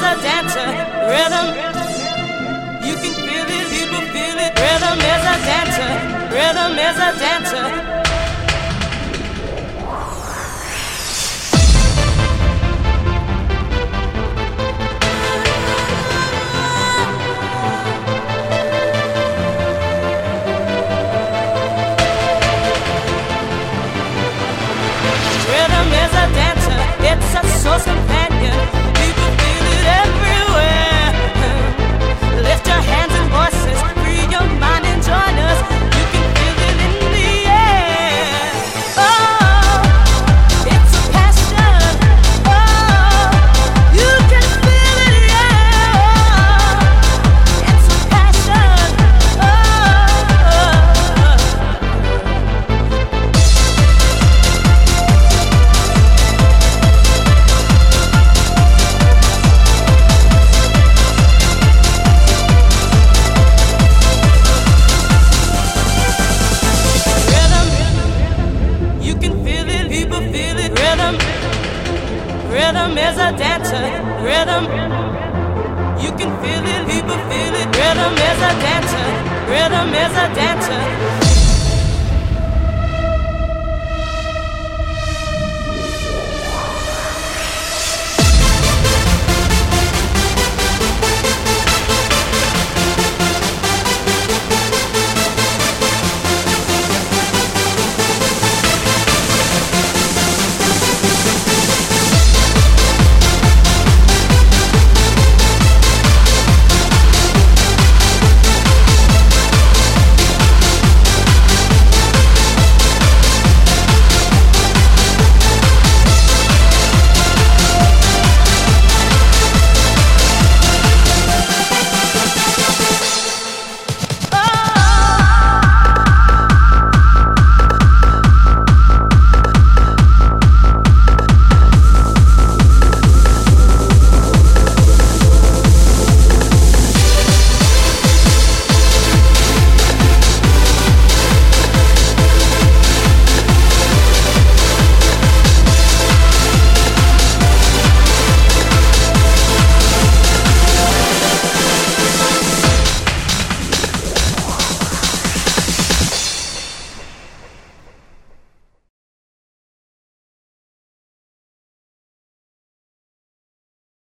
a dancer. Rhythm, you can feel it, people feel it. Rhythm is a dancer. Rhythm is a dancer. It's a source companion. People feel it everywhere. Lift your hands and voices, free your mind and join us. You can feel it in the air. Oh, it's a passion. Oh, you can feel it, yeah. Oh, it's a passion. Rhythm is a dancer. Rhythm, you can feel it, people feel it. Rhythm is a dancer. Rhythm is a dancer.